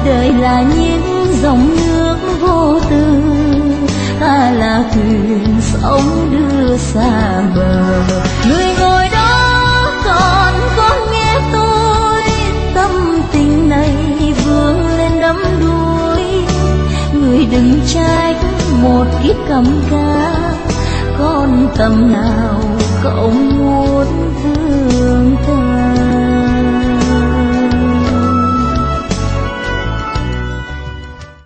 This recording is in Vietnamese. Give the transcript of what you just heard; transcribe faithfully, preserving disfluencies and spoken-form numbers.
đời là những dòng nước vô tư, ta là thuyền sóng đưa xa bờ. Người ngồi đó còn có nghe tôi, tâm tình này vươn lên đắm đuối. Người đừng trách một kiếp cầm ca, con tầm nào cậu muốn.